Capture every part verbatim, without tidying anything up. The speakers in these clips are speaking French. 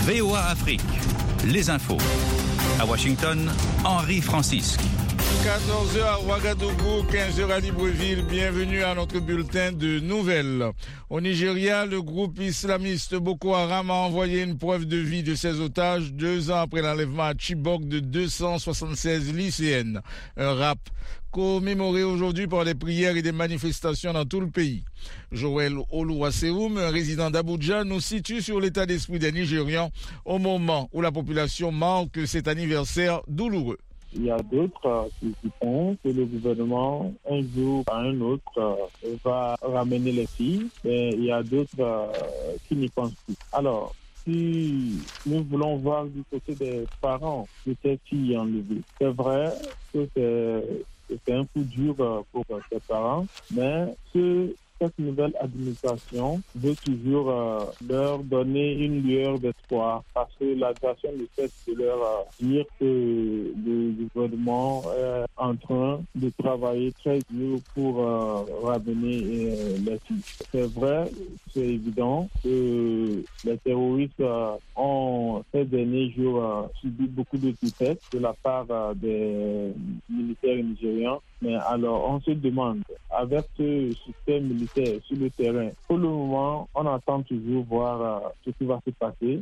V O A Afrique, les infos. À Washington, Henri Francisque. quatorze heures à Ouagadougou, quinze heures à Libreville. Bienvenue à notre bulletin de nouvelles. Au Nigeria, le groupe islamiste Boko Haram a envoyé une preuve de vie de ses otages deux ans après l'enlèvement à Chibok de deux cent soixante-seize lycéennes. Un rap commémoré aujourd'hui par des prières et des manifestations dans tout le pays. Joël Oluwaseum, un résident d'Abuja, nous situe sur l'état d'esprit des Nigérians au moment où la population marque cet anniversaire douloureux. Il y a d'autres euh, qui pensent que le gouvernement, un jour à un autre, euh, va ramener les filles, mais il y a d'autres euh, qui n'y pensent plus. Alors, si nous voulons voir du côté des parents de ces filles enlevées, c'est vrai que c'est, c'est un coup dur pour ces parents, mais ce cette nouvelle administration veut toujours euh, leur donner une lueur d'espoir parce que l'administration ne cesse de leur euh, dire que le gouvernement est en train de travailler très dur pour euh, ramener euh, les filles. C'est vrai, c'est évident que les terroristes euh, ont ces derniers jours euh, subi beaucoup de défaites de la part euh, des militaires nigérians. Mais alors, on se demande, avec ce système militaire sur le terrain, pour le moment, on attend toujours voir euh, ce qui va se passer.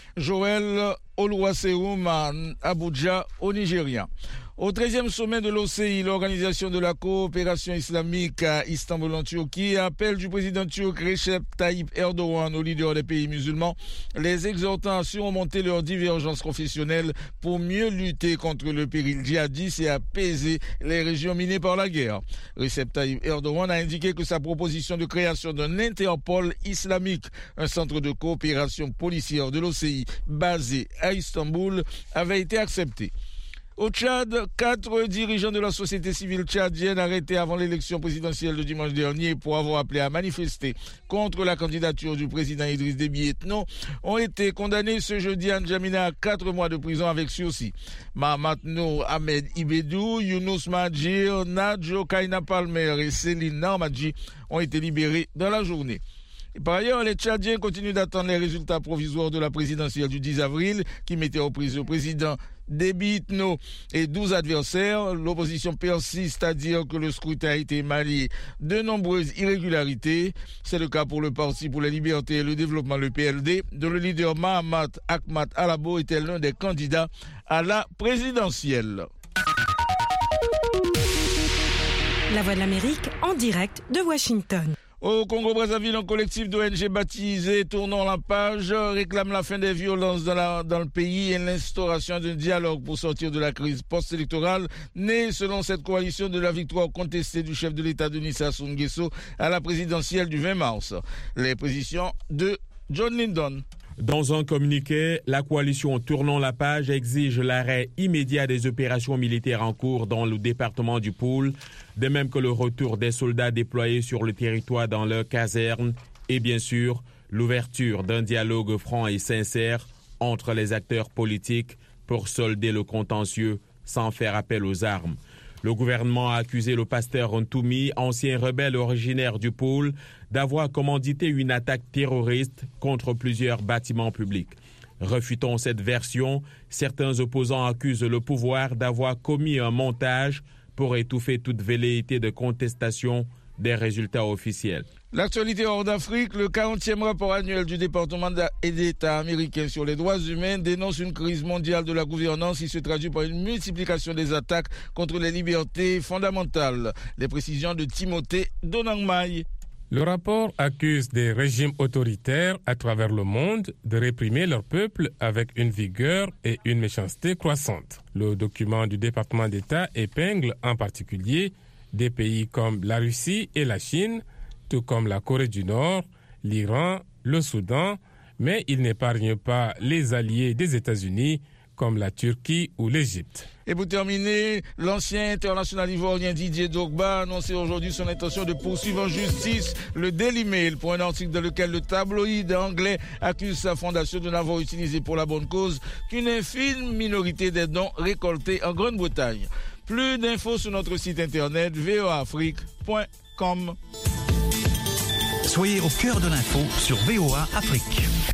Joël Oluwaseum à Abuja, au Nigeria. Au treizième sommet de l'O C I, l'Organisation de la coopération islamique à Istanbul en Turquie, appelle du président turc Recep Tayyip Erdogan aux leaders des pays musulmans, les exhortant à surmonter leurs divergences confessionnelles pour mieux lutter contre le péril djihadiste et apaiser les régions minées par la guerre. Recep Tayyip Erdogan a indiqué que sa proposition de création d'un Interpol islamique, un centre de coopération policière de l'O C I basé à Istanbul, avait été acceptée. Au Tchad, quatre dirigeants de la société civile tchadienne arrêtés avant l'élection présidentielle de dimanche dernier pour avoir appelé à manifester contre la candidature du président Idriss Déby Itno ont été condamnés ce jeudi à N'Djamena à quatre mois de prison avec sursis. Mahamat Nour Ahmed Ibedou, Younous Madjir, Nadjo Kaina Palmer et Céline Narmadji ont été libérés dans la journée. Et par ailleurs, les Tchadiens continuent d'attendre les résultats provisoires de la présidentielle du dix avril qui mettait aux prises le président Déby Itno et douze adversaires. L'opposition persiste à dire que le scrutin a été émaillé de nombreuses irrégularités. C'est le cas pour le Parti pour la liberté et le développement, le P L D, dont le leader Mahamat Ahmad Alabo était l'un des candidats à la présidentielle. La Voix de l'Amérique en direct de Washington. Au Congo-Brazzaville, un collectif d'O N G baptisé Tournons la page réclame la fin des violences dans, la, dans le pays et l'instauration d'un dialogue pour sortir de la crise post-électorale, née selon cette coalition de la victoire contestée du chef de l'État Denis Sassou Nguesso à la présidentielle du vingt mars. Les précisions de John Lyndon. Dans un communiqué, la coalition Tournons la page exige l'arrêt immédiat des opérations militaires en cours dans le département du Poul, de même que le retour des soldats déployés sur le territoire dans leurs casernes et bien sûr l'ouverture d'un dialogue franc et sincère entre les acteurs politiques pour solder le contentieux sans faire appel aux armes. Le gouvernement a accusé le pasteur Ntoumi, ancien rebelle originaire du Poul, d'avoir commandité une attaque terroriste contre plusieurs bâtiments publics. Refutant cette version, certains opposants accusent le pouvoir d'avoir commis un montage pour étouffer toute velléité de contestation des résultats officiels. L'actualité hors d'Afrique, le quarantième rapport annuel du département d'État américain sur les droits humains dénonce une crise mondiale de la gouvernance qui se traduit par une multiplication des attaques contre les libertés fondamentales. Les précisions de Timothée Donangmai. Le rapport accuse des régimes autoritaires à travers le monde de réprimer leur peuple avec une vigueur et une méchanceté croissantes. Le document du département d'État épingle en particulier des pays comme la Russie et la Chine, tout comme la Corée du Nord, l'Iran, le Soudan, mais il n'épargne pas les alliés des États-Unis comme la Turquie ou l'Égypte. Et pour terminer, l'ancien international ivoirien Didier Drogba a annoncé aujourd'hui son intention de poursuivre en justice le Daily Mail pour un article dans lequel le tabloïd anglais accuse sa fondation de n'avoir utilisé pour la bonne cause qu'une infime minorité des dons récoltés en Grande-Bretagne. Plus d'infos sur notre site internet v o a afrique point com. Soyez au cœur de l'info sur V O A Afrique.